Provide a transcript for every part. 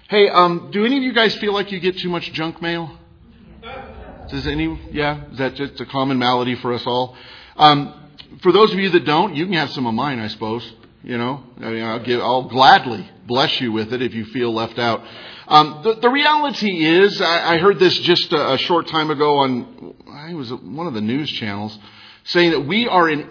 Hey, do any of you guys feel like you get too much junk mail? Is that just a common malady for us all? For those of you that don't, you can have some of mine, I suppose. I'll gladly bless you with it if you feel left out. The reality is, I heard this just a short time ago on, I think it was one of the news channels, saying that we are an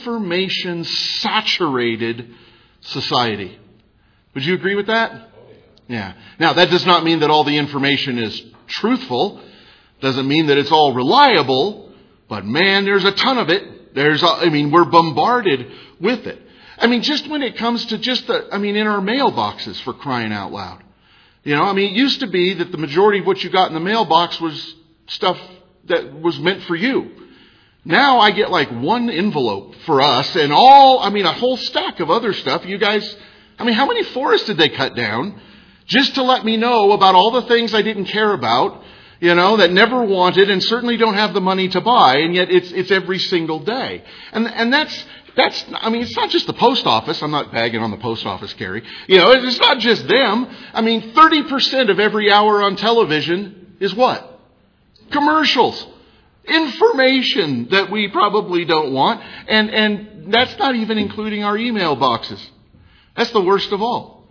information-saturated society. Would you agree with that? Yeah. Now, that does not mean that all the information is truthful. Doesn't mean that it's all reliable. But man, there's a ton of it. We're bombarded with it. Just when it comes to in our mailboxes, for crying out loud. It used to be that the majority of what you got in the mailbox was stuff that was meant for you. Now I get like one envelope for us and a whole stack of other stuff. You guys, how many forests did they cut down just to let me know about all the things I didn't care about, that never wanted and certainly don't have the money to buy, and yet it's every single day. And that's it's not just the post office. I'm not bagging on the post office, Carrie. It's not just them. 30% of every hour on television is what? Commercials. Information that we probably don't want. And that's not even including our email boxes. That's the worst of all,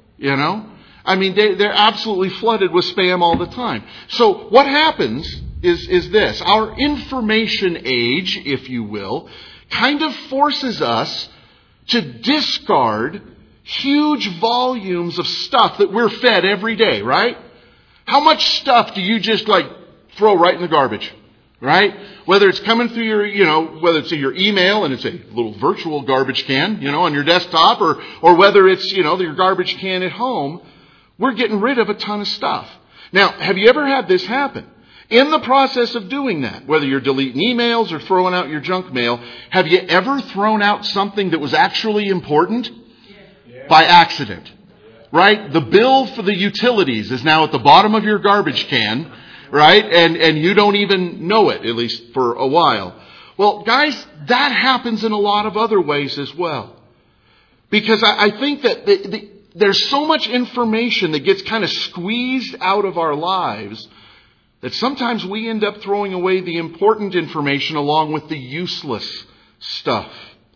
they're absolutely flooded with spam all the time. So what happens is this. Our information age, if you will, kind of forces us to discard huge volumes of stuff that we're fed every day, right? How much stuff do you just throw right in the garbage, right? Whether it's coming through your, whether it's in your email and it's a little virtual garbage can, on your desktop, or whether it's, your garbage can at home, we're getting rid of a ton of stuff. Now, have you ever had this happen? In the process of doing that, whether you're deleting emails or throwing out your junk mail, have you ever thrown out something that was actually important? Yeah. By accident. Right? The bill for the utilities is now at the bottom of your garbage can, right? And you don't even know it, at least for a while. Well, guys, that happens in a lot of other ways as well. Because I think that there's so much information that gets kind of squeezed out of our lives that sometimes we end up throwing away the important information along with the useless stuff.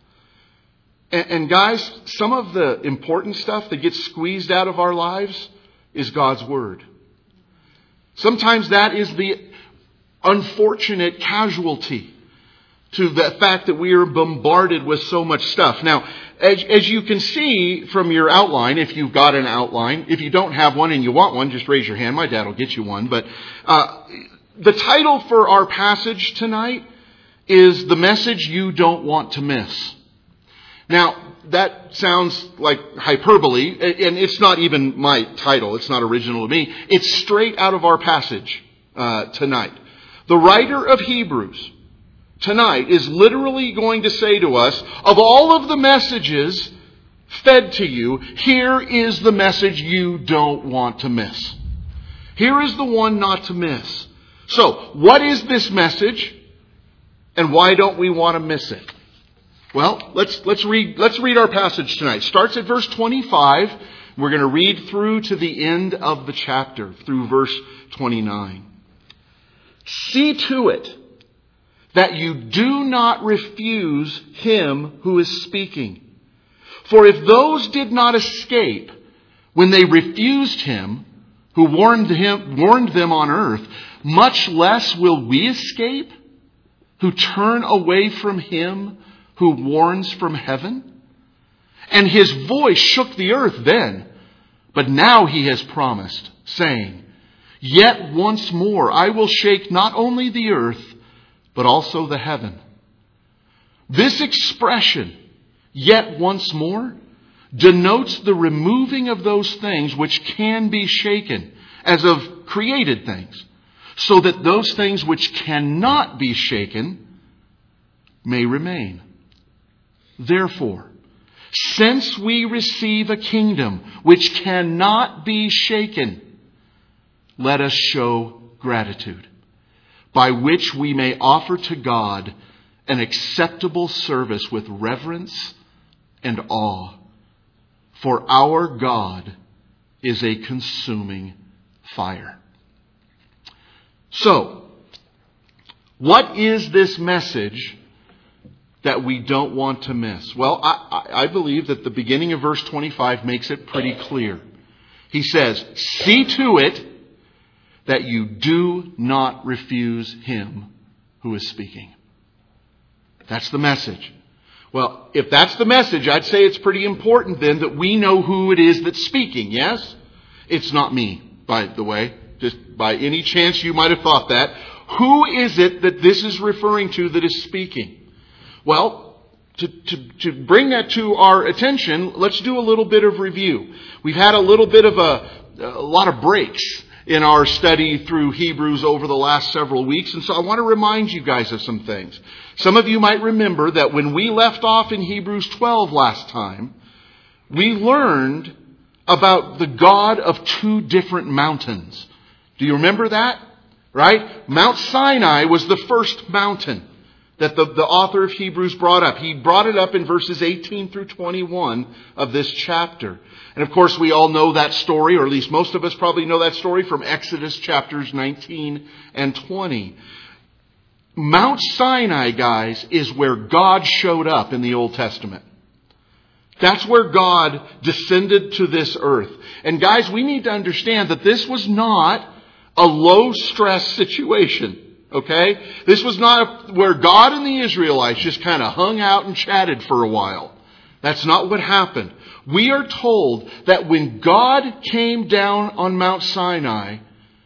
And guys, some of the important stuff that gets squeezed out of our lives is God's Word. Sometimes that is the unfortunate casualty to the fact that we are bombarded with so much stuff. Now, as you can see from your outline, if you've got an outline, if you don't have one and you want one, just raise your hand. My dad will get you one. But the title for our passage tonight is The Message You Don't Want to Miss. Now, that sounds like hyperbole, and it's not even my title. It's not original to me. It's straight out of our passage tonight. The writer of Hebrews tonight is literally going to say to us, of all of the messages fed to you, here is the message you don't want to miss. Here is the one not to miss. So, what is this message? And why don't we want to miss it? Well, let's read our passage tonight. It starts at verse 25. We're going to read through to the end of the chapter, through verse 29. See to it that you do not refuse him who is speaking. For if those did not escape when they refused him who warned them on earth, much less will we escape who turn away from him who warns from heaven? And his voice shook the earth then, but now he has promised, saying, yet once more I will shake not only the earth, but also the heaven. This expression, yet once more, denotes the removing of those things which can be shaken, as of created things, so that those things which cannot be shaken may remain. Therefore, since we receive a kingdom which cannot be shaken, let us show gratitude, by which we may offer to God an acceptable service with reverence and awe. For our God is a consuming fire. So, what is this message that we don't want to miss? Well, I believe that the beginning of verse 25 makes it pretty clear. He says, see to it that you do not refuse him who is speaking. That's the message. Well, if that's the message, I'd say it's pretty important then that we know who it is that's speaking, yes? It's not me, by the way. Just by any chance you might have thought that. Who is it that this is referring to that is speaking? Well, to bring that to our attention, let's do a little bit of review. We've had a little bit of a lot of breaks in our study through Hebrews over the last several weeks. And so I want to remind you guys of some things. Some of you might remember that when we left off in Hebrews 12 last time, we learned about the God of two different mountains. Do you remember that? Right? Mount Sinai was the first mountain that the author of Hebrews brought up. He brought it up in verses 18 through 21 of this chapter. And of course we all know that story, or at least most of us probably know that story from Exodus chapters 19 and 20. Mount Sinai, guys, is where God showed up in the Old Testament. That's where God descended to this earth. And guys, we need to understand that this was not a low-stress situation. Okay? This was not where God and the Israelites just kind of hung out and chatted for a while. That's not what happened. We are told that when God came down on Mount Sinai,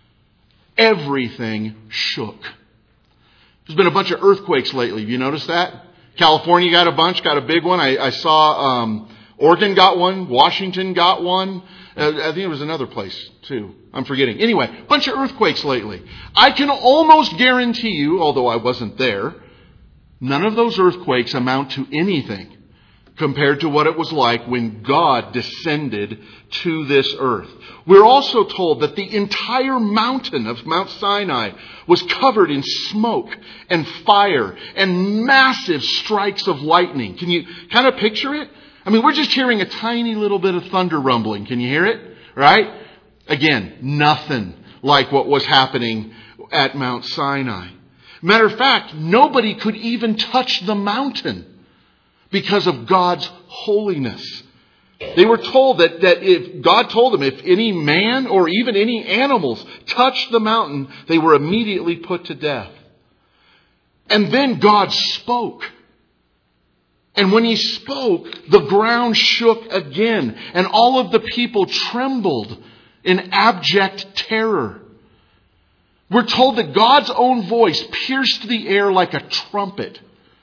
everything shook. There's been a bunch of earthquakes lately. Have you noticed that? California got a bunch, got a big one. I saw Oregon got one. Washington got one. I think it was another place too. I'm forgetting. Anyway, a bunch of earthquakes lately. I can almost guarantee you, although I wasn't there, none of those earthquakes amount to anything compared to what it was like when God descended to this earth. We're also told that the entire mountain of Mount Sinai was covered in smoke and fire and massive strikes of lightning. Can you kind of picture it? I mean, we're just hearing a tiny little bit of thunder rumbling. Can you hear it? Right? Again, nothing like what was happening at Mount Sinai. Matter of fact, nobody could even touch the mountain because of God's holiness. They were told that if God told them if any man or even any animals touched the mountain, they were immediately put to death. And then God spoke. And when he spoke, the ground shook again, and all of the people trembled in abject terror. We're told that God's own voice pierced the air like a trumpet.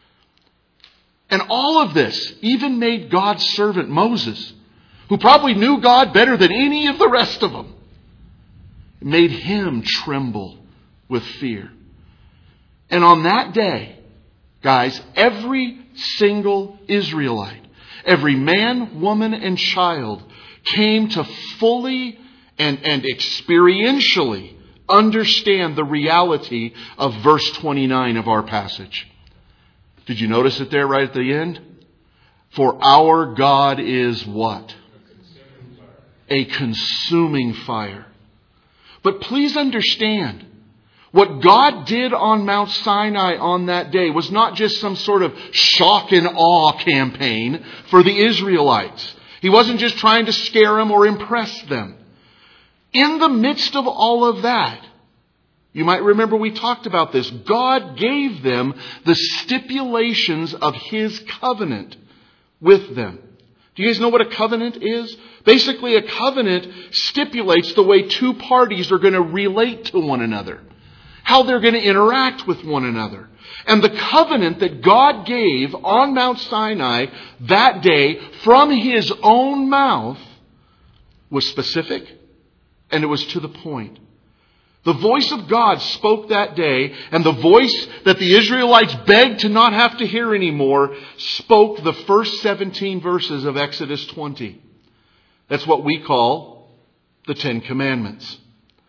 And all of this even made God's servant Moses, who probably knew God better than any of the rest of them, it made him tremble with fear. And on that day, guys, every single Israelite, every man, woman, and child came to fully and experientially understand the reality of verse 29 of our passage. Did you notice it there right at the end? For our God is what? A consuming fire. But please understand, what God did on Mount Sinai on that day was not just some sort of shock and awe campaign for the Israelites. He wasn't just trying to scare them or impress them. In the midst of all of that, you might remember we talked about this. God gave them the stipulations of His covenant with them. Do you guys know what a covenant is? Basically, a covenant stipulates the way two parties are going to relate to one another, how they're going to interact with one another. And the covenant that God gave on Mount Sinai that day from His own mouth was specific, and it was to the point. The voice of God spoke that day, and the voice that the Israelites begged to not have to hear anymore spoke the first 17 verses of Exodus 20. That's what we call the Ten Commandments.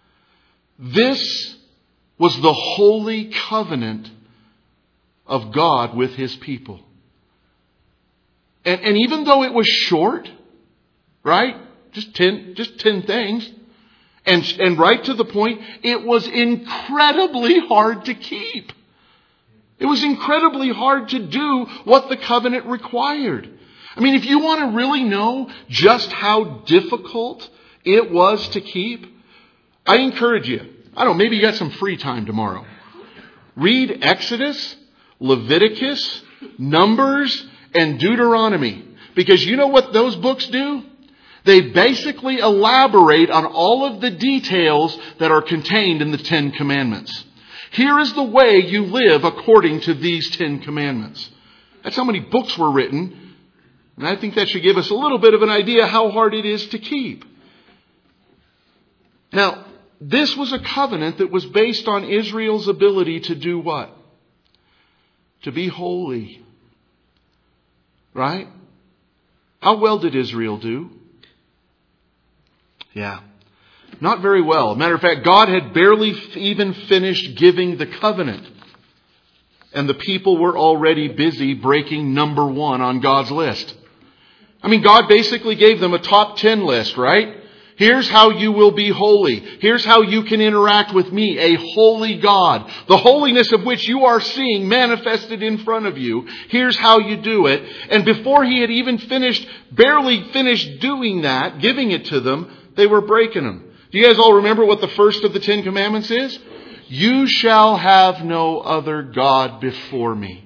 This was the holy covenant of God with His people. And even though it was short, right? Just 10 things. And right to the point, it was incredibly hard to keep. It was incredibly hard to do what the covenant required. I mean, if you want to really know just how difficult it was to keep, I encourage you. I don't know, maybe you got some free time tomorrow. Read Exodus, Leviticus, Numbers, and Deuteronomy. Because you know what those books do? They basically elaborate on all of the details that are contained in the 10 Commandments. Here is the way you live according to these 10 Commandments. That's how many books were written. And I think that should give us a little bit of an idea how hard it is to keep. Now, this was a covenant that was based on Israel's ability to do what? To be holy. Right? How well did Israel do? Yeah. Not very well. Matter of fact, God had barely even finished giving the covenant. And the people were already busy breaking number 1 on God's list. I mean, God basically gave them a top 10 list, right? Here's how you will be holy. Here's how you can interact with me, a holy God. The holiness of which you are seeing manifested in front of you. Here's how you do it. And before he had even barely finished doing that, giving it to them, they were breaking them. Do you guys all remember what the first of the 10 Commandments is? You shall have no other God before me.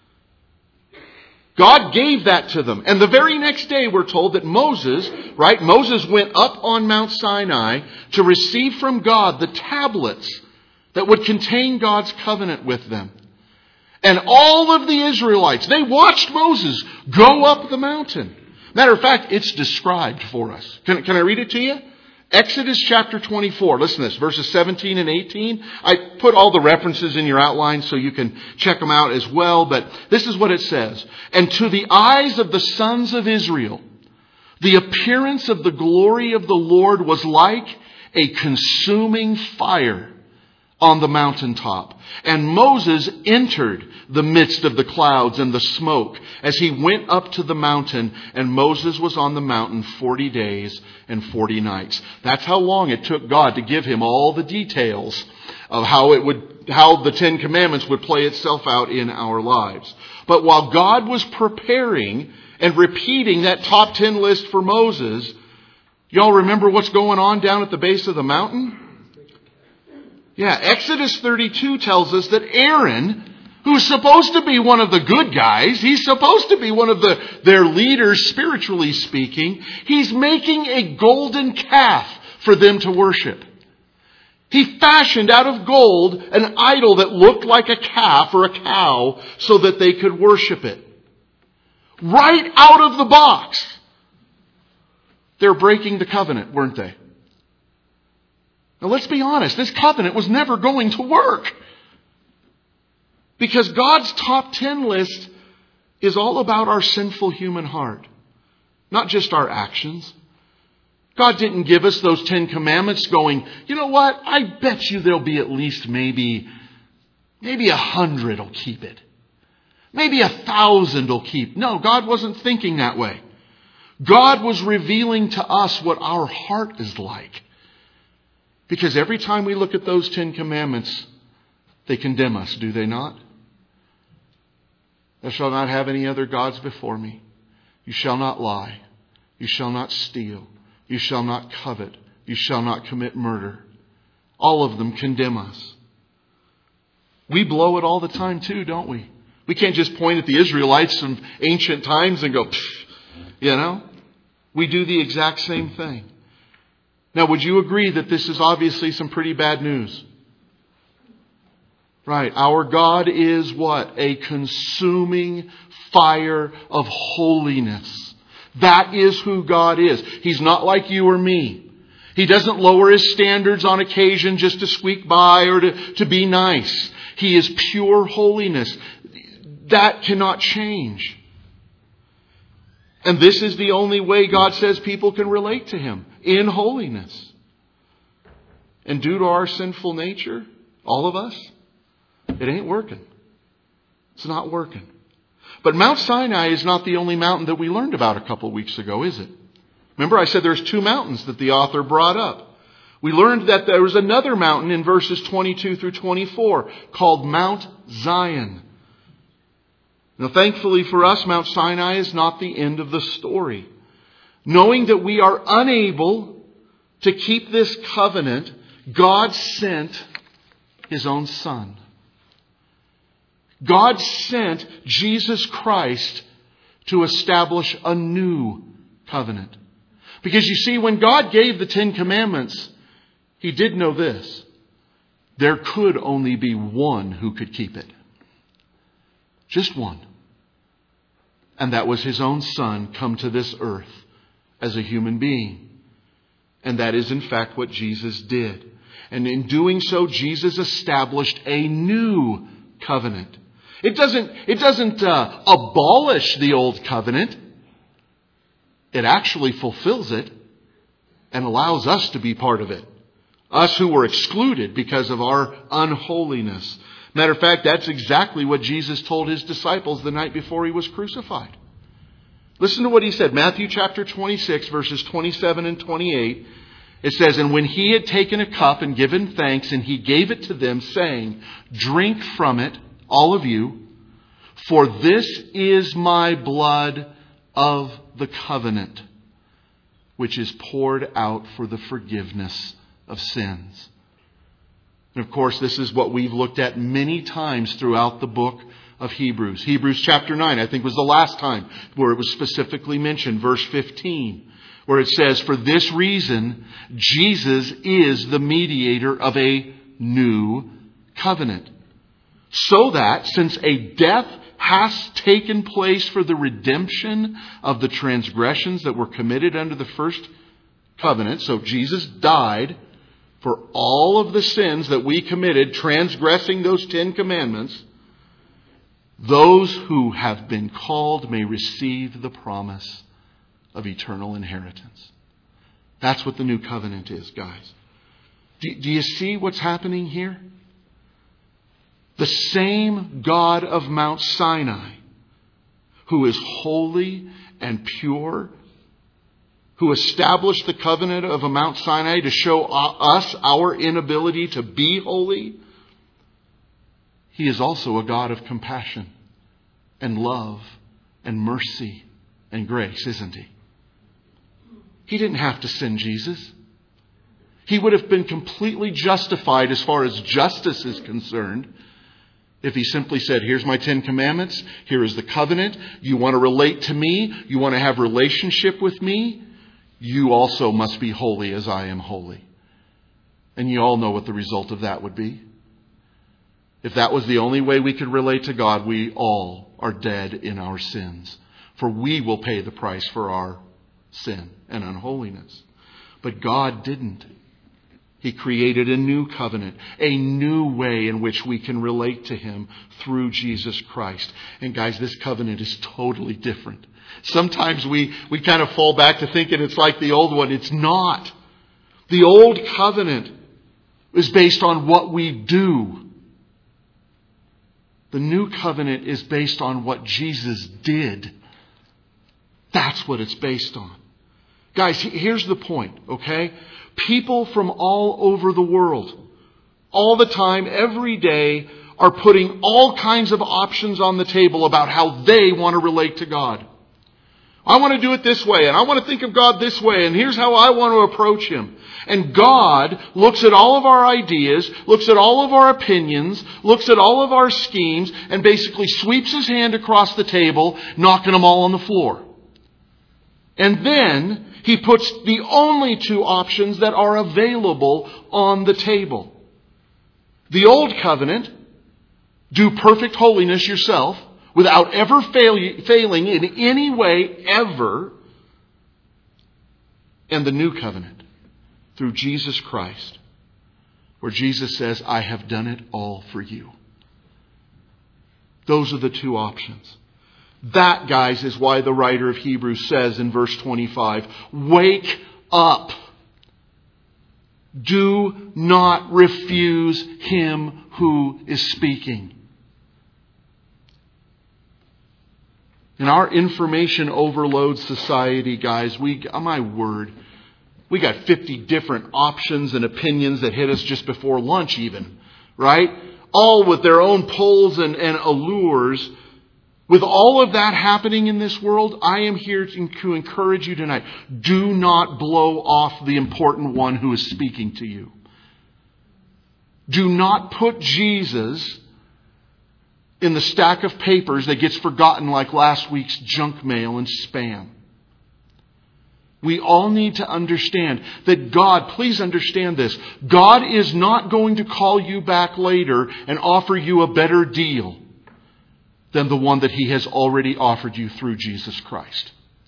God gave that to them. And the very next day we're told that Moses went up on Mount Sinai to receive from God the tablets that would contain God's covenant with them. And all of the Israelites, they watched Moses go up the mountain. Matter of fact, it's described for us. Can I read it to you? Exodus chapter 24. Listen to this, verses 17 and 18. I put all the references in your outline so you can check them out as well. But this is what it says. And to the eyes of the sons of Israel, the appearance of the glory of the Lord was like a consuming fire on the mountaintop. And Moses entered the midst of the clouds and the smoke as he went up to the mountain. And Moses was on the mountain 40 days and 40 nights. That's how long it took God to give him all the details of how the 10 Commandments would play itself out in our lives. But while God was preparing and repeating that top 10 list for Moses, y'all remember what's going on down at the base of the mountain? Yeah, Exodus 32 tells us that Aaron, who's supposed to be one of the good guys, he's supposed to be one of their leaders spiritually speaking, he's making a golden calf for them to worship. He fashioned out of gold an idol that looked like a calf or a cow so that they could worship it. Right out of the box. They're breaking the covenant, weren't they? Now let's be honest, this covenant was never going to work. Because God's top 10 list is all about our sinful human heart. Not just our actions. God didn't give us those 10 commandments going, you know what, I bet you there'll be at least maybe 100 will keep it. Maybe 1,000 will keep. No, God wasn't thinking that way. God was revealing to us what our heart is like. Because every time we look at those 10 commandments, they condemn us, do they not? Thou shalt not have any other gods before me. You shall not lie. You shall not steal. You shall not covet. You shall not commit murder. All of them condemn us. We blow it all the time too, don't we? We can't just point at the Israelites from ancient times and go, We do the exact same thing. Now, would you agree that this is obviously some pretty bad news? Right. Our God is what? A consuming fire of holiness. That is who God is. He's not like you or me. He doesn't lower his standards on occasion just to squeak by or to be nice. He is pure holiness. That cannot change. And this is the only way God says people can relate to him, in holiness. And due to our sinful nature, all of us, it ain't working. It's not working. But Mount Sinai is not the only mountain that we learned about a couple weeks ago, is it? Remember, I said there's two mountains that the author brought up. We learned that there was another mountain in verses 22 through 24 called Mount Zion. Now, thankfully for us, Mount Sinai is not the end of the story. Knowing that we are unable to keep this covenant, God sent His own Son. God sent Jesus Christ to establish a new covenant. Because you see, when God gave the Ten Commandments, He did know this. There could only be one who could keep it. Just one. And that was His own Son come to this earth as a human being. And that is in fact what Jesus did. And in doing so, Jesus established a new covenant. It doesn't abolish the old covenant. It actually fulfills it and allows us to be part of it. Us who were excluded because of our unholiness. Matter of fact, that's exactly what Jesus told His disciples the night before He was crucified. Listen to what He said. Matthew chapter 26, verses 27 and 28. It says, "And when He had taken a cup and given thanks, and He gave it to them, saying, 'Drink from it, all of you, for this is my blood of the covenant, which is poured out for the forgiveness of sins.'" And of course, this is what we've looked at many times throughout the book of Hebrews. Hebrews chapter 9, I think, was the last time where it was specifically mentioned. Verse 15, where it says, "For this reason, Jesus is the mediator of a new covenant. So that, since a death has taken place for the redemption of the transgressions that were committed under the first covenant," so Jesus died for all of the sins that we committed, transgressing those 10 commandments, those who have been called may receive the promise of eternal inheritance. That's what the new covenant is, guys. Do you see what's happening here? The same God of Mount Sinai, who is holy and pure, who established the covenant of Mount Sinai to show us our inability to be holy, He is also a God of compassion and love and mercy and grace, isn't He? He didn't have to send Jesus. He would have been completely justified as far as justice is concerned if He simply said, "Here's my 10 commandments. Here is the covenant. You want to relate to me. You want to have relationship with me. You also must be holy as I am holy." And you all know what the result of that would be. If that was the only way we could relate to God, we all are dead in our sins. For we will pay the price for our sin and unholiness. But God didn't. He created a new covenant, a new way in which we can relate to Him through Jesus Christ. And guys, this covenant is totally different. Sometimes we kind of fall back to thinking it's like the old one. It's not. The old covenant is based on what we do. The new covenant is based on what Jesus did. That's what it's based on. Guys, here's the point, okay? People from all over the world, all the time, every day, are putting all kinds of options on the table about how they want to relate to God. I want to do it this way, and I want to think of God this way, and here's how I want to approach Him. And God looks at all of our ideas, looks at all of our opinions, looks at all of our schemes, and basically sweeps His hand across the table, knocking them all on the floor. And then He puts the only two options that are available on the table. The old covenant, do perfect holiness yourself, without ever failing in any way, ever. And the new covenant, through Jesus Christ, where Jesus says, "I have done it all for you." Those are the two options. That, guys, is why the writer of Hebrews says in verse 25, "Wake up. Do not refuse Him who is speaking." In our information overload society, guys, my word, we got 50 different options and opinions that hit us just before lunch even, right? All with their own pulls and allures. With all of that happening in this world, I am here to encourage you tonight. Do not blow off the important one who is speaking to you. Do not put Jesus in the stack of papers that gets forgotten like last week's junk mail and spam. We all need to understand that God, please understand this, God is not going to call you back later and offer you a better deal than the one that He has already offered you through Jesus Christ.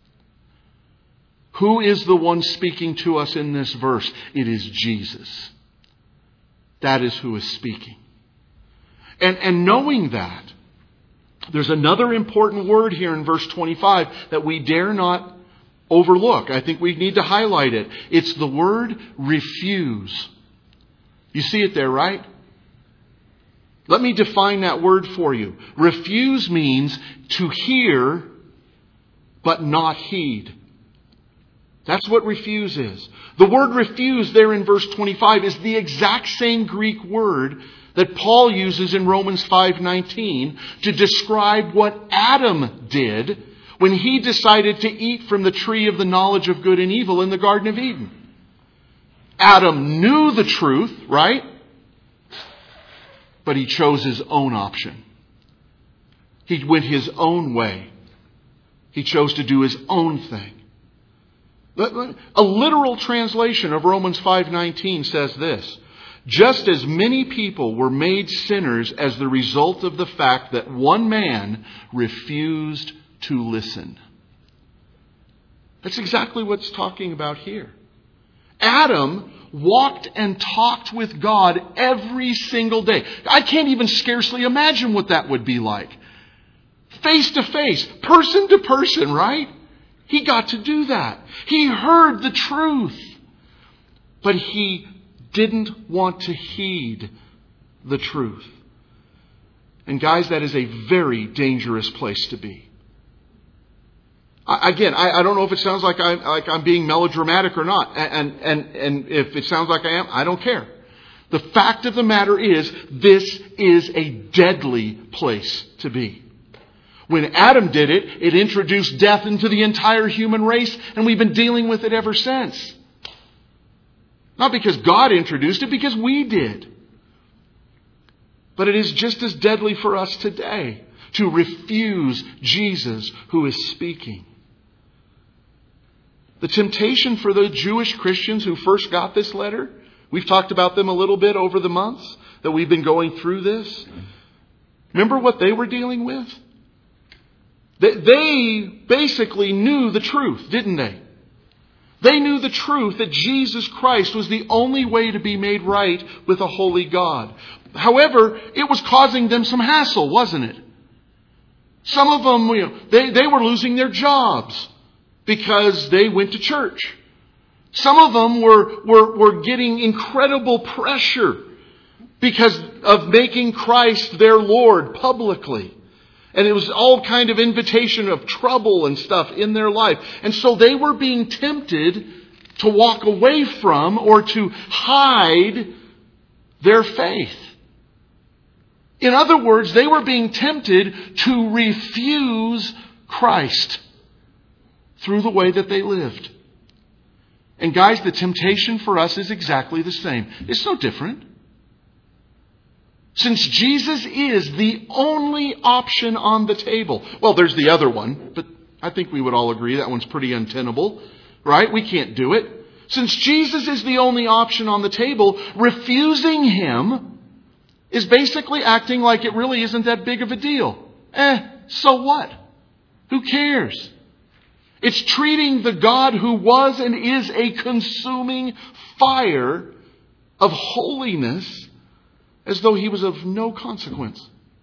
Who is the one speaking to us in this verse? It is Jesus. That is who is speaking. And knowing that, there's another important word here in verse 25 that we dare not overlook. I think we need to highlight it. It's the word refuse. You see it there, right? Let me define that word for you. Refuse means to hear but not heed. That's what refuse is. The word refuse there in verse 25 is the exact same Greek word that Paul uses in Romans 5:19 to describe what Adam did when he decided to eat from the tree of the knowledge of good and evil in the Garden of Eden. Adam knew the truth, right? But he chose his own option. He went his own way. He chose to do his own thing. A literal translation of Romans 5:19 says this: just as many people were made sinners as the result of the fact that one man refused to listen. That's exactly what it's talking about here. Adam walked and talked with God every single day. I can't even scarcely imagine what that would be like. Face to face, person to person, right? He got to do that. He heard the truth. But he didn't want to heed the truth. And guys, that is a very dangerous place to be. I don't know if it sounds like I'm being melodramatic or not. And if it sounds like I am, I don't care. The fact of the matter is, this is a deadly place to be. When Adam did it, it introduced death into the entire human race, and we've been dealing with it ever since. Not because God introduced it, because we did. But it is just as deadly for us today to refuse Jesus who is speaking. The temptation for the Jewish Christians who first got this letter, we've talked about them a little bit over the months that we've been going through this. Remember what they were dealing with? They basically knew the truth, didn't they? They knew the truth that Jesus Christ was the only way to be made right with a holy God. However, it was causing them some hassle, wasn't it? Some of them, they were losing their jobs because they went to church. Some of them were getting incredible pressure because of making Christ their Lord publicly. And it was all kind of invitation of trouble and stuff in their life. And so they were being tempted to walk away from or to hide their faith. In other words, they were being tempted to refuse Christ through the way that they lived. And guys, the temptation for us is exactly the same. It's no different. Since Jesus is the only option on the table. Well, there's the other one, but I think we would all agree that one's pretty untenable, right? We can't do it. Since Jesus is the only option on the table, refusing Him is basically acting like it really isn't that big of a deal. So what? Who cares? It's treating the God who was and is a consuming fire of holiness as though He was of no consequence.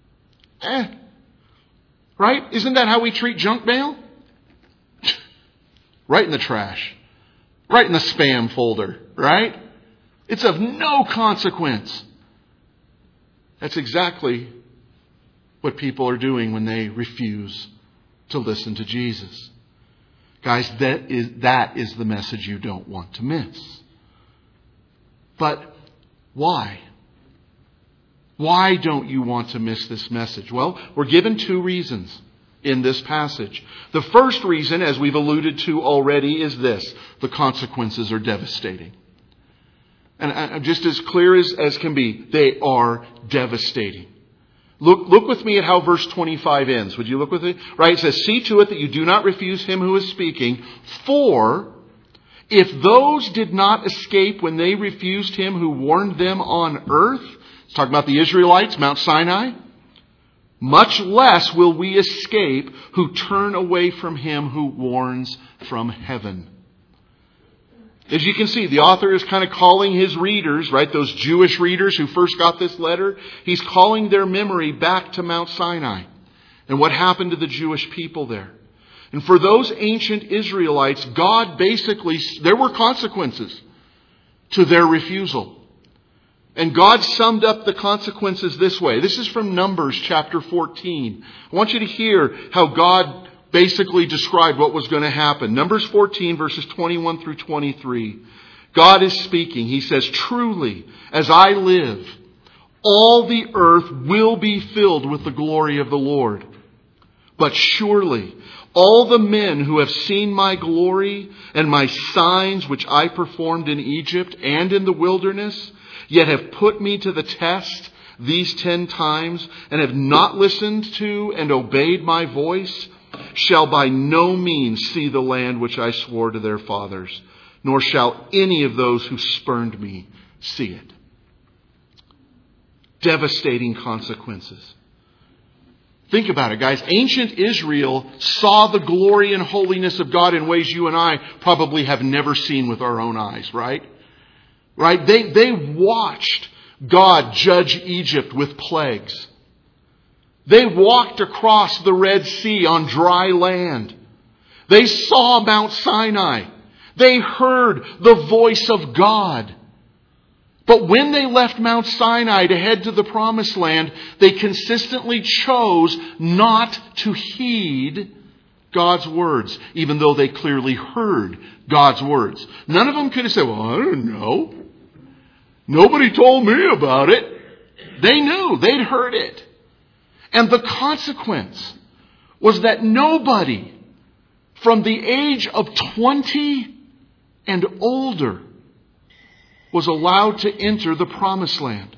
Right? Isn't that how we treat junk mail? Right in the trash. Right in the spam folder. Right? It's of no consequence. That's exactly what people are doing when they refuse to listen to Jesus. Guys, that is the message you don't want to miss. But why? Why don't you want to miss this message? Well, we're given two reasons in this passage. The first reason, as we've alluded to already, is this: the consequences are devastating. And just as clear as can be, they are devastating. Look with me at how verse 25 ends. Would you look with me? Right, it says, "See to it that you do not refuse him who is speaking, for if those did not escape when they refused him who warned them on earth," it's talking about the Israelites, Mount Sinai, "much less will we escape who turn away from him who warns from heaven." As you can see, the author is kind of calling his readers, right, those Jewish readers who first got this letter, he's calling their memory back to Mount Sinai and what happened to the Jewish people there. And for those ancient Israelites, God basically, there were consequences to their refusal. And God summed up the consequences this way. This is from Numbers chapter 14. I want you to hear how God basically described what was going to happen. Numbers 14, verses 21 through 23. God is speaking. He says, "Truly, as I live, all the earth will be filled with the glory of the Lord. But surely, all the men who have seen my glory and my signs which I performed in Egypt and in the wilderness, yet have put me to the test these 10 times and have not listened to and obeyed my voice, shall by no means see the land which I swore to their fathers, nor shall any of those who spurned me see it." Devastating consequences. Think about it, guys. Ancient Israel saw the glory and holiness of God in ways you and I probably have never seen with our own eyes, right? Right? They watched God judge Egypt with plagues. They walked across the Red Sea on dry land. They saw Mount Sinai. They heard the voice of God. But when they left Mount Sinai to head to the Promised Land, they consistently chose not to heed God's words, even though they clearly heard God's words. None of them could have said, "Well, I don't know. Nobody told me about it." They knew. They'd heard it. And the consequence was that nobody from the age of 20 and older was allowed to enter the Promised Land.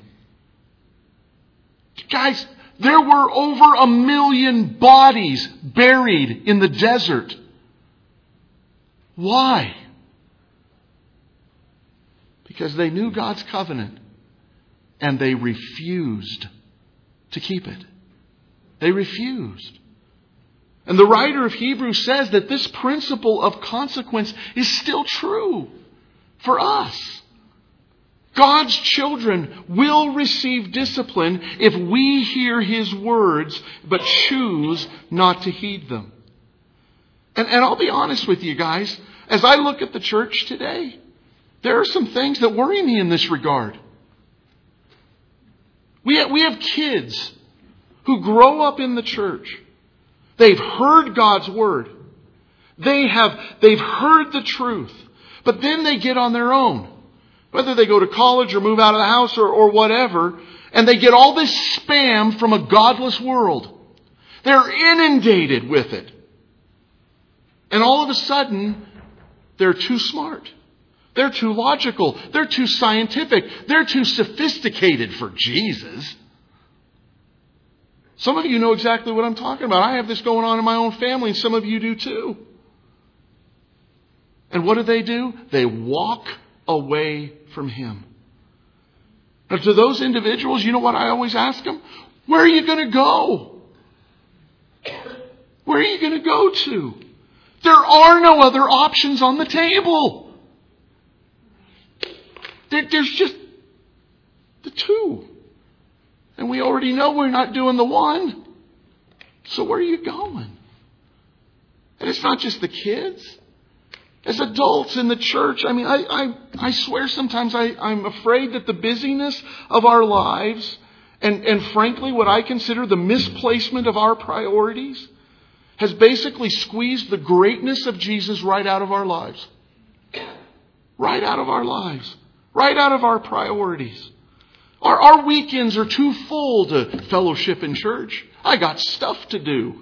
Guys, there were over 1 million bodies buried in the desert. Why? Because they knew God's covenant and they refused to keep it. They refused. And the writer of Hebrews says that this principle of consequence is still true for us. God's children will receive discipline if we hear His words but choose not to heed them. And I'll be honest with you guys, as I look at the church today, there are some things that worry me in this regard. We have kids who grow up in the church. They've heard God's word. They've heard the truth. But then they get on their own. Whether they go to college or move out of the house or whatever. And they get all this spam from a godless world. They're inundated with it. And all of a sudden, they're too smart. They're too logical. They're too scientific. They're too sophisticated for Jesus. Some of you know exactly what I'm talking about. I have this going on in my own family, and some of you do too. And what do? They walk away from Him. Now, to those individuals, you know what I always ask them? Where are you going to go? Where are you going to go to? There are no other options on the table. There's just the two. And we already know we're not doing the one. So where are you going? And it's not just the kids. As adults in the church, I mean, I swear sometimes I'm afraid that the busyness of our lives and frankly what I consider the misplacement of our priorities has basically squeezed the greatness of Jesus right out of our lives. Right out of our lives. Right out of our priorities. Our weekends are too full to fellowship in church. I got stuff to do.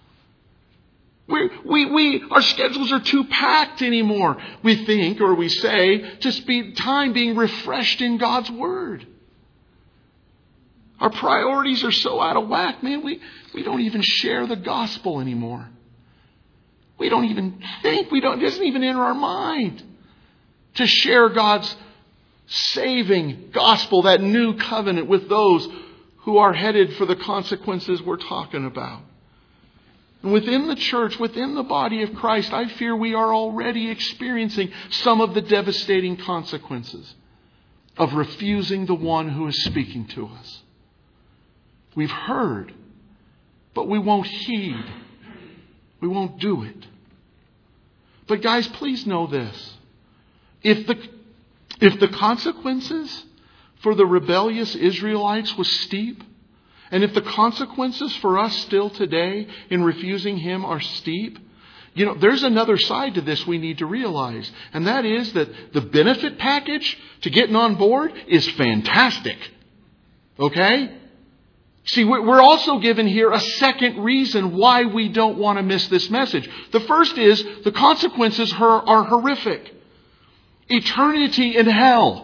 Our schedules are too packed anymore. We think, or we say, to spend time being refreshed in God's Word. Our priorities are so out of whack, man. We don't even share the gospel anymore. We don't even think. It doesn't even enter our mind to share God's saving gospel, that new covenant, with those who are headed for the consequences we're talking about. And within the church, within the body of Christ, I fear we are already experiencing some of the devastating consequences of refusing the one who is speaking to us. We've heard, but we won't heed. We won't do it. But guys, please know this. If the consequences for the rebellious Israelites was steep, and if the consequences for us still today in refusing Him are steep, there's another side to this we need to realize. And that is that the benefit package to getting on board is fantastic. Okay? See, we're also given here a second reason why we don't want to miss this message. The first is the consequences are horrific. Eternity in hell.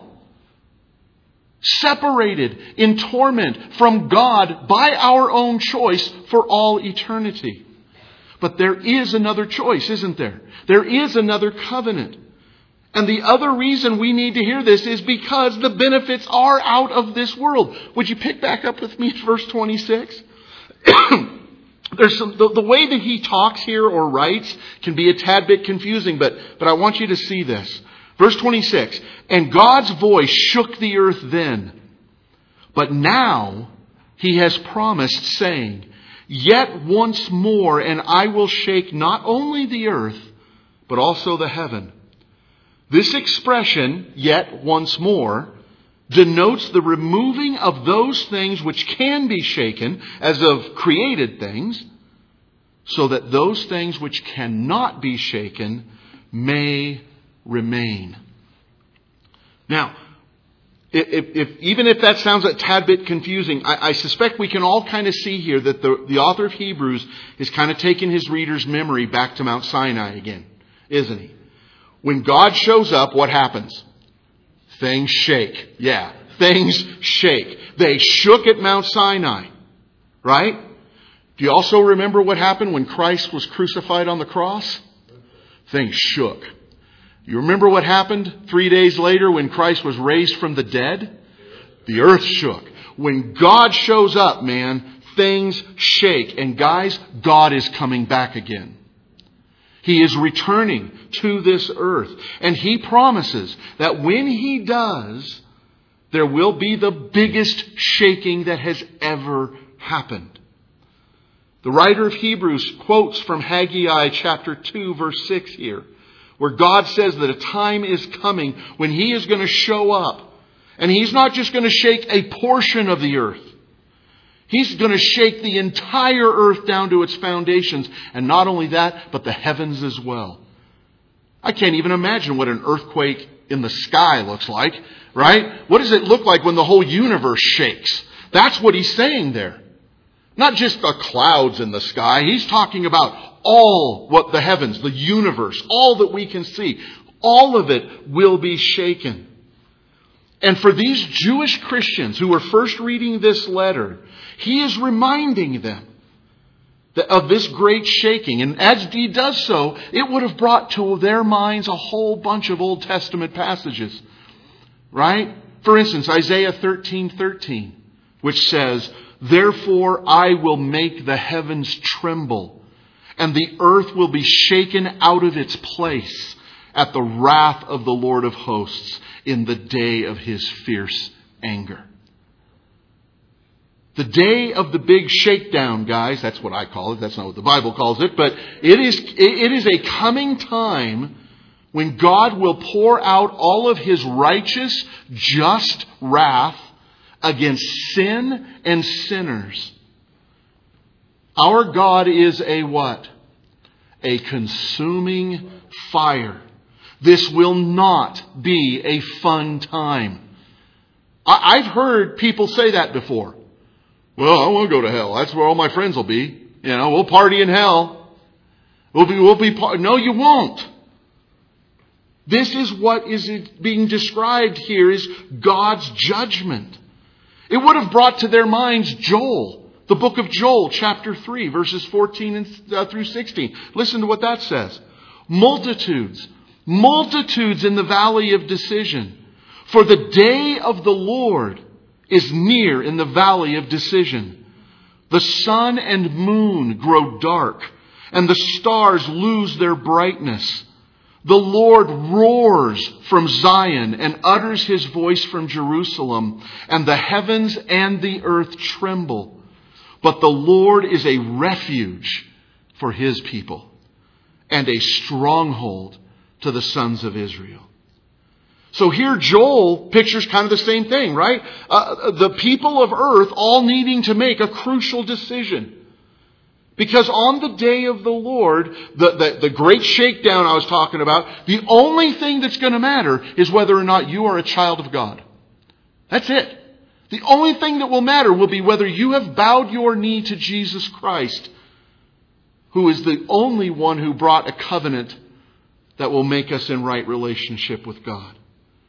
Separated in torment from God by our own choice for all eternity. But there is another choice, isn't there? There is another covenant. And the other reason we need to hear this is because the benefits are out of this world. Would you pick back up with me verse 26? There's the way that he talks here or writes can be a tad bit confusing, but I want you to see this. Verse 26, and God's voice shook the earth then, but now He has promised, saying, yet once more, and I will shake not only the earth, but also the heaven. This expression, yet once more, denotes the removing of those things which can be shaken, as of created things, so that those things which cannot be shaken may remain. Now, even if that sounds a tad bit confusing, I suspect we can all kind of see here that the author of Hebrews is kind of taking his reader's memory back to Mount Sinai again, isn't he? When God shows up, what happens? Things shake. Yeah, things shake. They shook at Mount Sinai, right? Do you also remember what happened when Christ was crucified on the cross? Things shook. You remember what happened 3 days later when Christ was raised from the dead? The earth shook. When God shows up, man, things shake. And guys, God is coming back again. He is returning to this earth. And He promises that when He does, there will be the biggest shaking that has ever happened. The writer of Hebrews quotes from Haggai chapter 2 verse 6 here, where God says that a time is coming when He is going to show up. And He's not just going to shake a portion of the earth. He's going to shake the entire earth down to its foundations. And not only that, but the heavens as well. I can't even imagine what an earthquake in the sky looks like, right? What does it look like when the whole universe shakes? That's what he's saying there. Not just the clouds in the sky. He's talking about all what the heavens, the universe, all that we can see. All of it will be shaken. And for these Jewish Christians who were first reading this letter, he is reminding them of this great shaking. And as he does so, it would have brought to their minds a whole bunch of Old Testament passages. Right? For instance, Isaiah 13:13, which says, therefore I will make the heavens tremble, and the earth will be shaken out of its place at the wrath of the Lord of hosts in the day of His fierce anger. The day of the big shakedown, guys, that's what I call it. That's not what the Bible calls it. But it is a coming time when God will pour out all of His righteous, just wrath against sin and sinners. Our God is a what? a consuming fire. This will not be a fun time. I've heard people say that before. Well, I want to go to hell. That's where all my friends will be. We'll party in hell. No, you won't. This is what is being described here is God's judgment. It would have brought to their minds Joel, the book of Joel, chapter 3, verses 14 through 16. Listen to what that says. Multitudes in the valley of decision. For the day of the Lord is near in the valley of decision. The sun and moon grow dark, and the stars lose their brightness. The Lord roars from Zion and utters his voice from Jerusalem, and the heavens and the earth tremble. But the Lord is a refuge for his people and a stronghold to the sons of Israel. So here Joel pictures kind of the same thing, right? The people of earth all needing to make a crucial decision. Because on the day of the Lord, the great shakedown I was talking about, the only thing that's going to matter is whether or not you are a child of God. That's it. The only thing that will matter will be whether you have bowed your knee to Jesus Christ, who is the only one who brought a covenant that will make us in right relationship with God.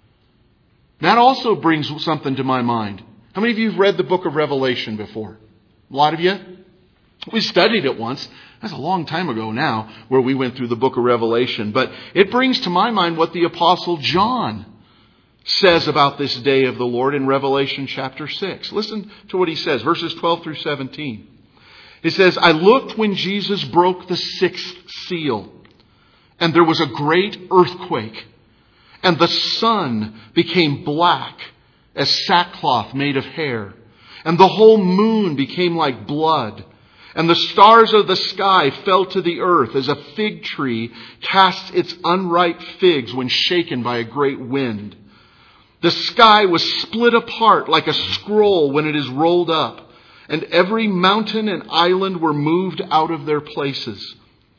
That also brings something to my mind. How many of you have read the book of Revelation before? A lot of you? We studied it once. That's a long time ago now, where we went through the book of Revelation. But it brings to my mind what the Apostle John says about this day of the Lord in Revelation chapter 6. Listen to what he says, verses 12 through 17. He says, I looked when Jesus broke the sixth seal, and there was a great earthquake, and the sun became black as sackcloth made of hair, and the whole moon became like blood, and the stars of the sky fell to the earth as a fig tree casts its unripe figs when shaken by a great wind. The sky was split apart like a scroll when it is rolled up, and every mountain and island were moved out of their places.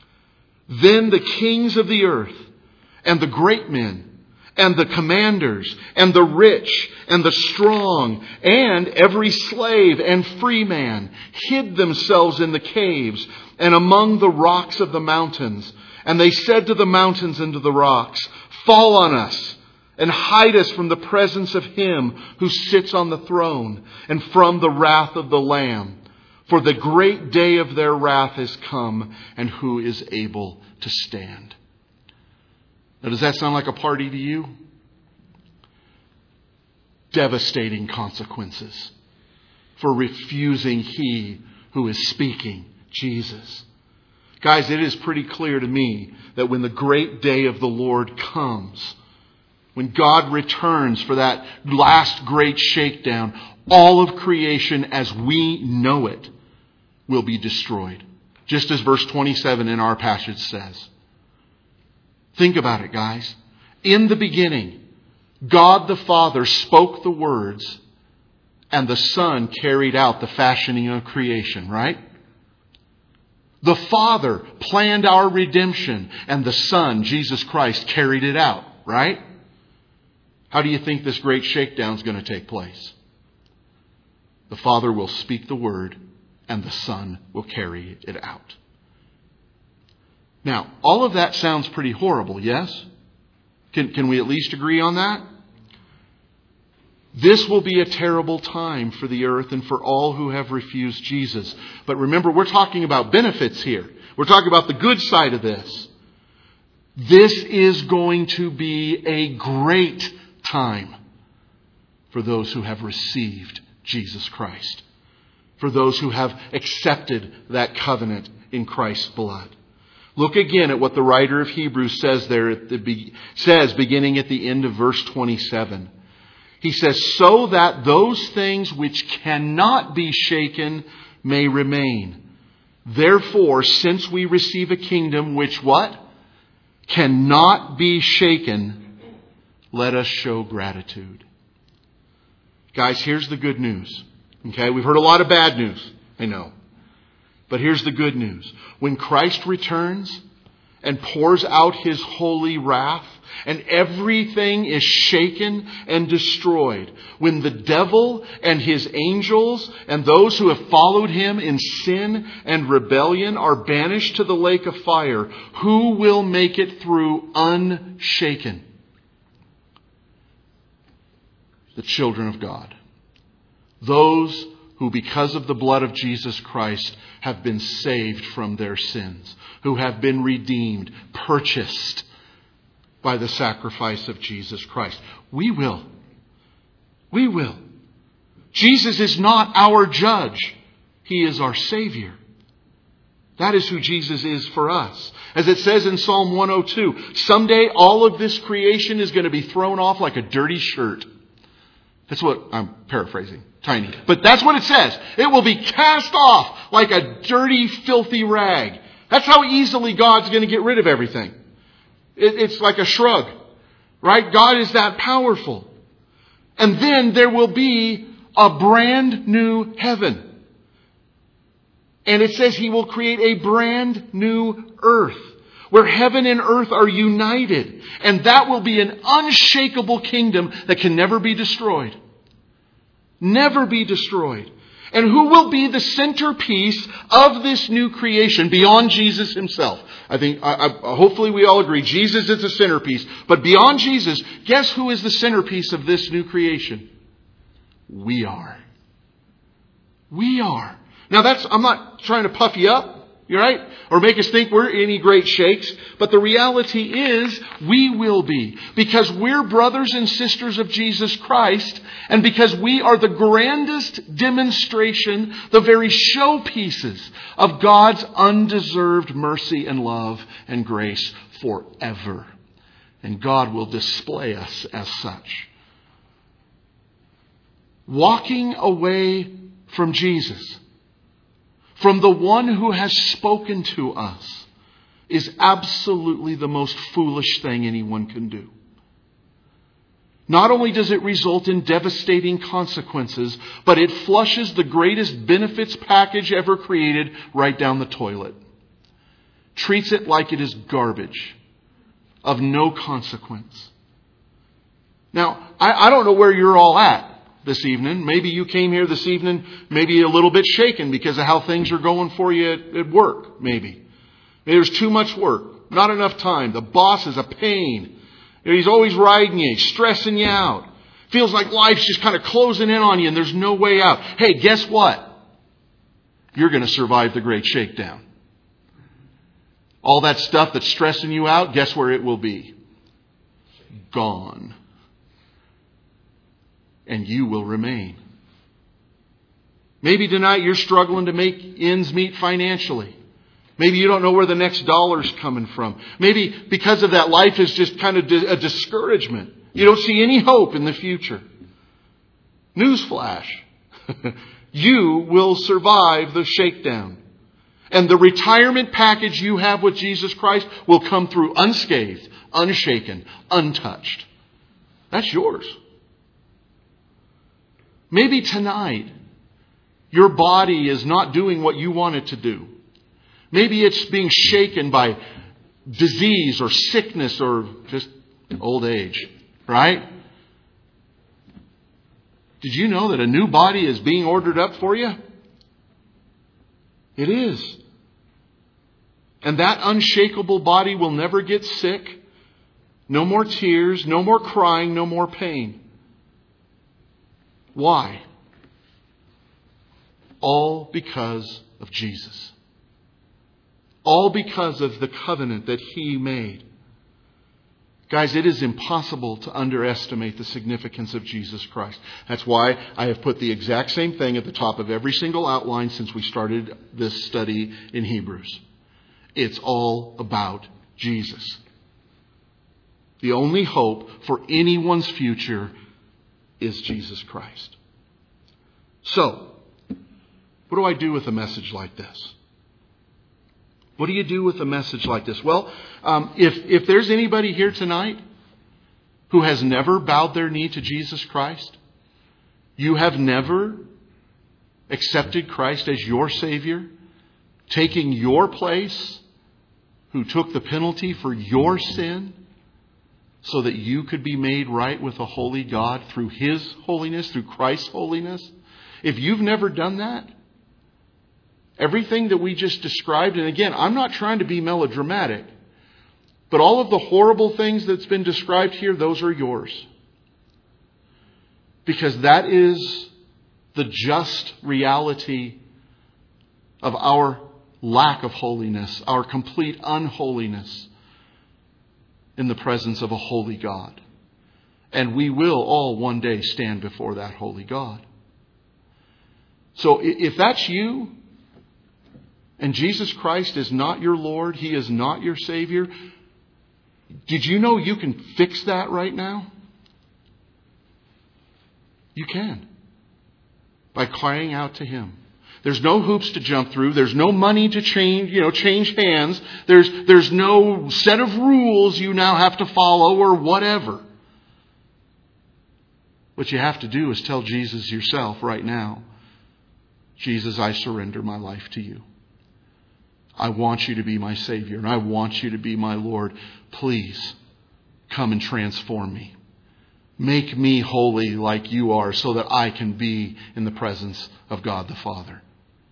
Then the kings of the earth and the great men and the commanders and the rich and the strong and every slave and free man hid themselves in the caves and among the rocks of the mountains. And they said to the mountains and to the rocks, fall on us and hide us from the presence of him who sits on the throne and from the wrath of the Lamb. For the great day of their wrath has come, and who is able to stand? Now, does that sound like a party to you? Devastating consequences for refusing he who is speaking, Jesus. Guys, it is pretty clear to me that when the great day of the Lord comes, when God returns for that last great shakedown, all of creation as we know it will be destroyed. Just as verse 27 in our passage says. Think about it, guys. In the beginning, God the Father spoke the words, and the Son carried out the fashioning of creation, right? The Father planned our redemption, and the Son, Jesus Christ, carried it out, right? How do you think this great shakedown is going to take place? The Father will speak the word, and the Son will carry it out. Now, all of that sounds pretty horrible, yes? Can we at least agree on that? This will be a terrible time for the earth and for all who have refused Jesus. But remember, we're talking about benefits here. We're talking about the good side of this. This is going to be a great time for those who have received Jesus Christ. For those who have accepted that covenant in Christ's blood. Look again at what the writer of Hebrews says there beginning at the end of verse 27. He says, so that those things which cannot be shaken may remain. Therefore, since we receive a kingdom which what? Cannot be shaken, let us show gratitude. Guys, here's the good news. Okay, we've heard a lot of bad news, I know. But here's the good news. When Christ returns, and pours out His holy wrath, and everything is shaken and destroyed, when the devil and his angels and those who have followed him in sin and rebellion are banished to the lake of fire, who will make it through unshaken? The children of God. Those who, because of the blood of Jesus Christ, have been saved from their sins, who have been redeemed, purchased by the sacrifice of Jesus Christ. We will. We will. Jesus is not our judge. He is our Savior. That is who Jesus is for us. As it says in Psalm 102, someday all of this creation is going to be thrown off like a dirty shirt. That's what I'm paraphrasing. Tiny. But that's what it says. It will be cast off like a dirty, filthy rag. That's how easily God's going to get rid of everything. It's like a shrug. Right? God is that powerful. And then there will be a brand new heaven. And it says He will create a brand new earth, where heaven and earth are united. And that will be an unshakable kingdom that can never be destroyed. Never be destroyed. And who will be the centerpiece of this new creation beyond Jesus Himself? I think, hopefully we all agree, Jesus is the centerpiece. But beyond Jesus, guess who is the centerpiece of this new creation? We are. We are. Now I'm not trying to puff you up. You're right? Or make us think we're any great shakes. But the reality is we will be. Because we're brothers and sisters of Jesus Christ. And because we are the grandest demonstration, the very showpieces of God's undeserved mercy and love and grace forever. And God will display us as such. Walking away from Jesus, from the one who has spoken to us, is absolutely the most foolish thing anyone can do. Not only does it result in devastating consequences, but it flushes the greatest benefits package ever created right down the toilet. Treats it like it is garbage of no consequence. Now, I don't know where you're all at this evening. Maybe you came here this evening maybe a little bit shaken because of how things are going for you at work, maybe. Maybe there's too much work, not enough time. The boss is a pain. He's always riding you, stressing you out. Feels like life's just kind of closing in on you and there's no way out. Hey, guess what? You're going to survive the great shakedown. All that stuff that's stressing you out, guess where it will be? Gone. And you will remain. Maybe tonight you're struggling to make ends meet financially. Maybe you don't know where the next dollar's coming from. Maybe because of that, life is just kind of a discouragement. You don't see any hope in the future. Newsflash. You will survive the shakedown. And the retirement package you have with Jesus Christ will come through unscathed, unshaken, untouched. That's yours. Maybe tonight your body is not doing what you want it to do. Maybe it's being shaken by disease or sickness or just old age, right? Did you know that a new body is being ordered up for you? It is. And that unshakable body will never get sick. No more tears, no more crying, no more pain. Why? All because of Jesus. All because of the covenant that He made. Guys, it is impossible to underestimate the significance of Jesus Christ. That's why I have put the exact same thing at the top of every single outline since we started this study in Hebrews. It's all about Jesus. The only hope for anyone's future is Jesus Christ. So, what do I do with a message like this? What do you do with a message like this? Well, if there's anybody here tonight who has never bowed their knee to Jesus Christ, you have never accepted Christ as your Savior, taking your place who took the penalty for your sin so that you could be made right with a holy God through His holiness, through Christ's holiness. If you've never done that, everything that we just described, and again, I'm not trying to be melodramatic, but all of the horrible things that's been described here, those are yours. Because that is the just reality of our lack of holiness, our complete unholiness in the presence of a holy God. And we will all one day stand before that holy God. So if that's you, and Jesus Christ is not your Lord, He is not your Savior, did you know you can fix that right now? You can. By crying out to Him. There's no hoops to jump through. There's no money to change hands. There's no set of rules you now have to follow or whatever. What you have to do is tell Jesus yourself right now, Jesus, I surrender my life to you. I want you to be my Savior and I want you to be my Lord. Please come and transform me. Make me holy like you are so that I can be in the presence of God the Father.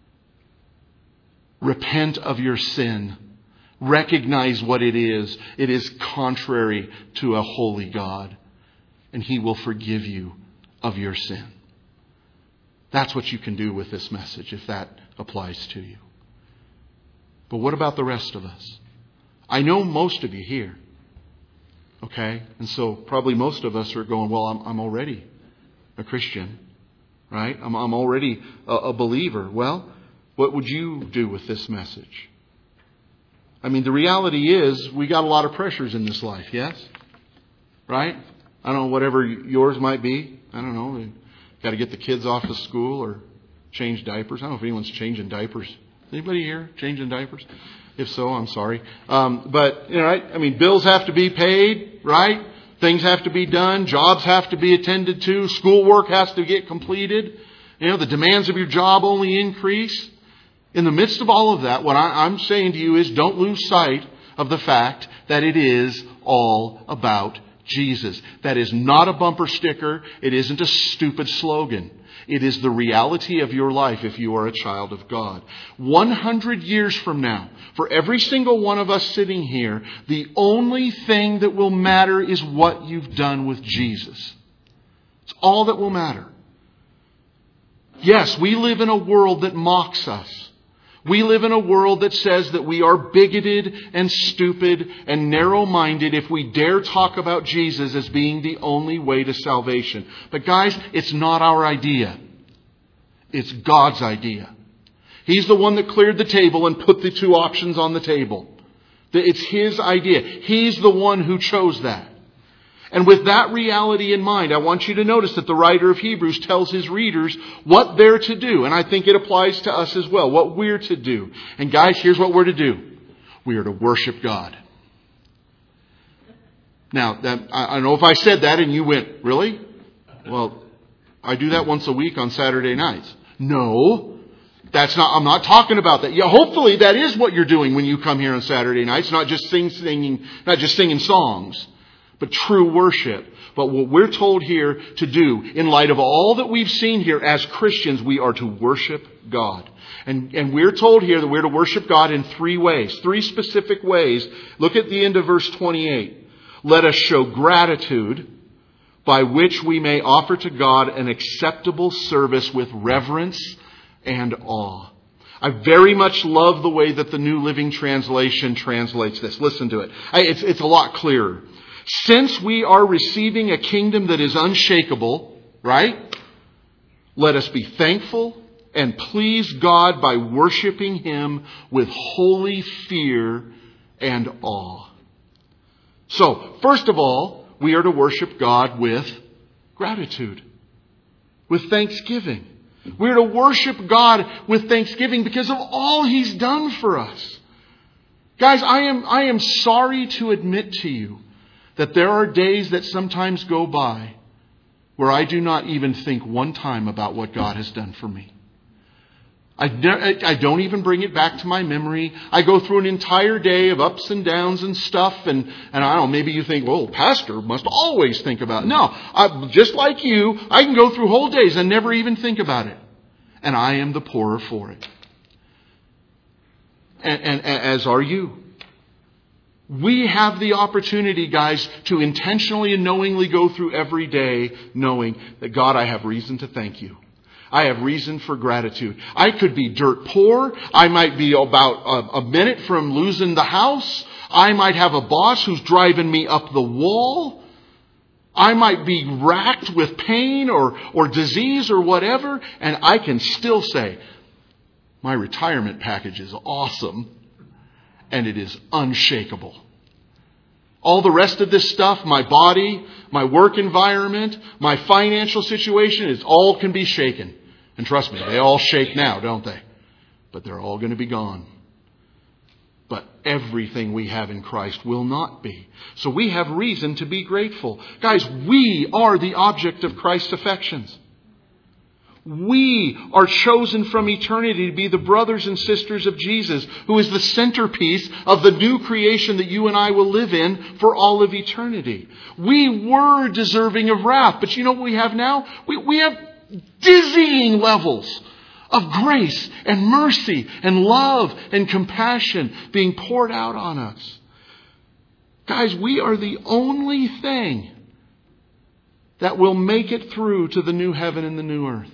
Repent of your sin. Recognize what it is. It is contrary to a holy God. And He will forgive you of your sin. That's what you can do with this message if that applies to you. But what about the rest of us? I know most of you here. Okay? And so probably most of us are going, well, I'm already a Christian. Right? I'm already a believer. Well, what would you do with this message? I mean, the reality is we got a lot of pressures in this life, yes? Right? I don't know, whatever yours might be. I don't know. You got to get the kids off to school or change diapers. I don't know if anyone's changing diapers. Anybody here changing diapers? If so, I'm sorry. But, right? I mean, bills have to be paid, right? Things have to be done. Jobs have to be attended to. Schoolwork has to get completed. The demands of your job only increase. In the midst of all of that, what I'm saying to you is don't lose sight of the fact that it is all about Jesus. That is not a bumper sticker. It isn't a stupid slogan. It is the reality of your life if you are a child of God. 100 years from now, for every single one of us sitting here, the only thing that will matter is what you've done with Jesus. It's all that will matter. Yes, we live in a world that mocks us. We live in a world that says that we are bigoted and stupid and narrow-minded if we dare talk about Jesus as being the only way to salvation. But guys, it's not our idea. It's God's idea. He's the one that cleared the table and put the two options on the table. It's His idea. He's the one who chose that. And with that reality in mind, I want you to notice that the writer of Hebrews tells his readers what they're to do. And I think it applies to us as well, what we're to do. And guys, here's what we're to do. We are to worship God. Now, I don't know if I said that and you went, really? Well, I do that once a week on Saturday nights. No, I'm not talking about that. Yeah, hopefully that is what you're doing when you come here on Saturday nights, not just singing songs. But true worship. But what we're told here to do, in light of all that we've seen here as Christians, we are to worship God. And we're told here that we're to worship God in three ways. Three specific ways. Look at the end of verse 28. Let us show gratitude by which we may offer to God an acceptable service with reverence and awe. I very much love the way that the New Living Translation translates this. Listen to it. It's a lot clearer. Since we are receiving a kingdom that is unshakable, right? Let us be thankful and please God by worshiping Him with holy fear and awe. So, first of all, we are to worship God with gratitude, with thanksgiving. We are to worship God with thanksgiving because of all He's done for us. Guys, I am sorry to admit to you that there are days that sometimes go by where I do not even think one time about what God has done for me. I don't even bring it back to my memory. I go through an entire day of ups and downs and stuff. And I don't know, maybe you think, well, pastor must always think about it. No, just like you, I can go through whole days and never even think about it. And I am the poorer for it. And as are you. We have the opportunity, guys, to intentionally and knowingly go through every day knowing that, God, I have reason to thank you. I have reason for gratitude. I could be dirt poor. I might be about a minute from losing the house. I might have a boss who's driving me up the wall. I might be racked with pain or disease or whatever. And I can still say, my retirement package is awesome. And it is unshakable. All the rest of this stuff, my body, my work environment, my financial situation, it all can be shaken. And trust me, they all shake now, don't they? But they're all going to be gone. But everything we have in Christ will not be. So we have reason to be grateful. Guys, we are the object of Christ's affections. We are chosen from eternity to be the brothers and sisters of Jesus, who is the centerpiece of the new creation that you and I will live in for all of eternity. We were deserving of wrath, but you know what we have now? We have dizzying levels of grace and mercy and love and compassion being poured out on us. Guys, we are the only thing that will make it through to the new heaven and the new earth.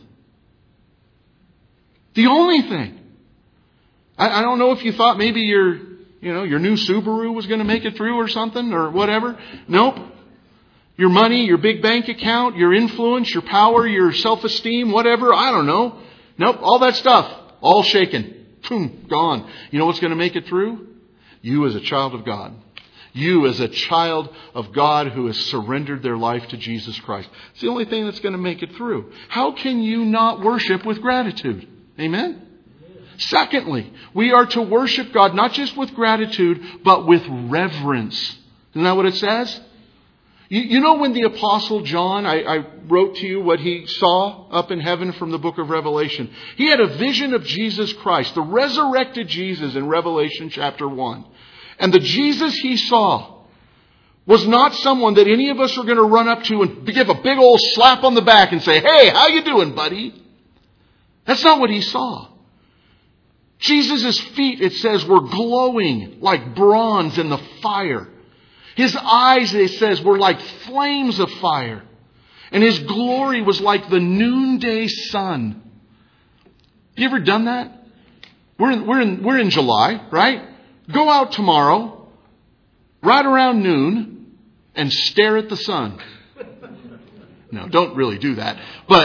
The only thing. I don't know if you thought maybe your new Subaru was going to make it through or something or whatever. Nope. Your money, your big bank account, your influence, your power, your self-esteem, whatever. I don't know. Nope. All that stuff. All shaken. Boom. Gone. You know what's going to make it through? You as a child of God. You as a child of God who has surrendered their life to Jesus Christ. It's the only thing that's going to make it through. How can you not worship with gratitude? Amen? Secondly, we are to worship God not just with gratitude, but with reverence. Isn't that what it says? You know when the Apostle John, I wrote to you what he saw up in heaven from the book of Revelation. He had a vision of Jesus Christ, the resurrected Jesus in Revelation chapter 1. And the Jesus he saw was not someone that any of us are going to run up to and give a big old slap on the back and say, hey, how you doing, buddy? That's not what he saw. Jesus' feet, it says, were glowing like bronze in the fire. His eyes, it says, were like flames of fire. And his glory was like the noonday sun. You ever done that? We're in July, right? Go out tomorrow, right around noon, and stare at the sun. No, don't really do that.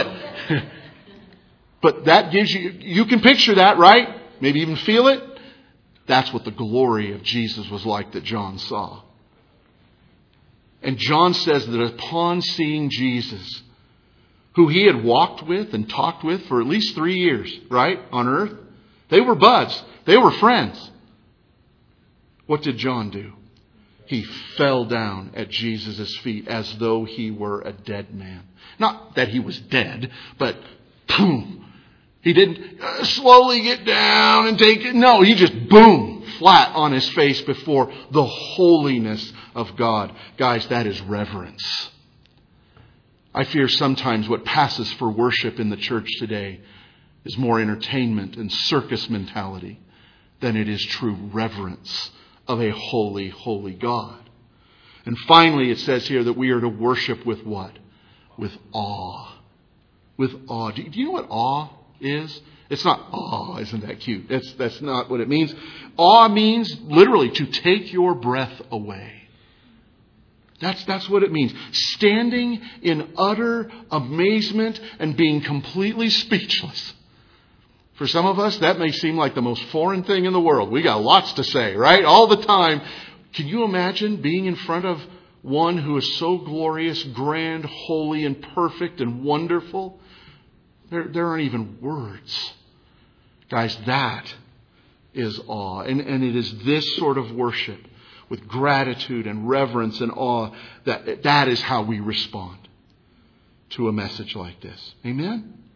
But that gives you can picture that, right? Maybe even feel it. That's what the glory of Jesus was like that John saw. And John says that upon seeing Jesus, who he had walked with and talked with for at least 3 years, right, on earth, they were buds. They were friends. What did John do? He fell down at Jesus' feet as though he were a dead man. Not that he was dead, but boom. He didn't slowly get down and take it. No, he just boom, flat on his face before the holiness of God. Guys, that is reverence. I fear sometimes what passes for worship in the church today is more entertainment and circus mentality than it is true reverence of a holy, holy God. And finally, it says here that we are to worship with what? With awe. With awe. Do you know what awe is? It's not awe, isn't that cute? That's not what it means. Awe means literally to take your breath away. That's what it means. Standing in utter amazement and being completely speechless. For some of us, that may seem like the most foreign thing in the world. We got lots to say, right? All the time. Can you imagine being in front of one who is so glorious, grand, holy, and perfect and wonderful? There aren't even words. Guys, that is awe. And it is this sort of worship with gratitude and reverence and awe that is how we respond to a message like this. Amen?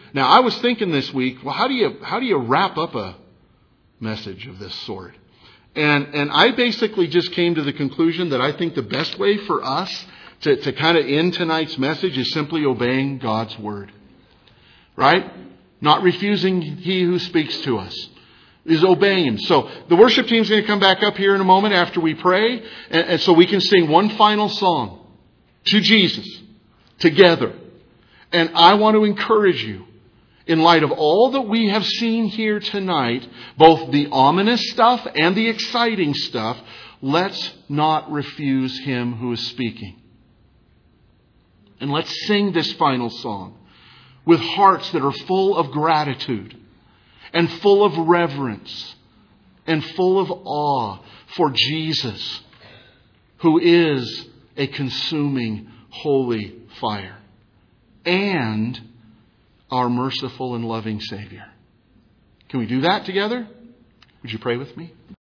Now, I was thinking this week, well, how do you wrap up a message of this sort? And I basically just came to the conclusion that I think the best way for us to kind of end tonight's message is simply obeying God's Word. Right? Not refusing He who speaks to us. Is obeying Him. So the worship team's going to come back up here in a moment after we pray. And so we can sing one final song to Jesus together. And I want to encourage you, in light of all that we have seen here tonight, both the ominous stuff and the exciting stuff, let's not refuse Him who is speaking. And let's sing this final song with hearts that are full of gratitude and full of reverence and full of awe for Jesus, who is a consuming holy fire and our merciful and loving Savior. Can we do that together? Would you pray with me?